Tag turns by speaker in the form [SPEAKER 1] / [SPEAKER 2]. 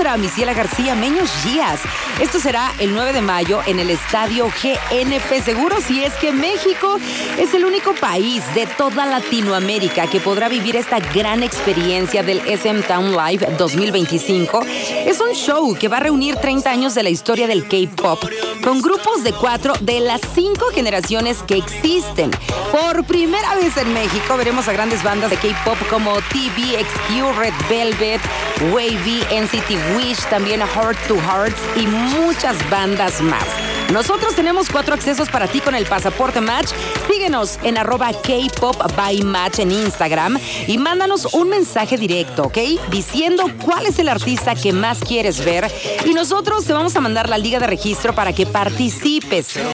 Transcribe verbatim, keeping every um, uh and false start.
[SPEAKER 1] Alejandra, Misiela García, Meños Díaz. Esto será el nueve de mayo en el Estadio G N P Seguros, y es que México es el único país de toda Latinoamérica que podrá vivir esta gran experiencia del S M Town Live dos mil veinticinco. Es un show que va a reunir treinta años de la historia del K-pop con grupos de cuatro de las cinco generaciones que existen. Por primera vez en México veremos a grandes bandas de K-pop como T V X Q, Red Velvet, Wavy, N C T Wish, también Heart to Hearts y muchas bandas más. Nosotros tenemos cuatro accesos para ti con el Pasaporte Match. Síguenos en arroba K-Pop by Match en Instagram y mándanos un mensaje directo, ¿ok? Diciendo cuál es el artista que más quieres ver, y nosotros te vamos a mandar la liga de registro para que participes.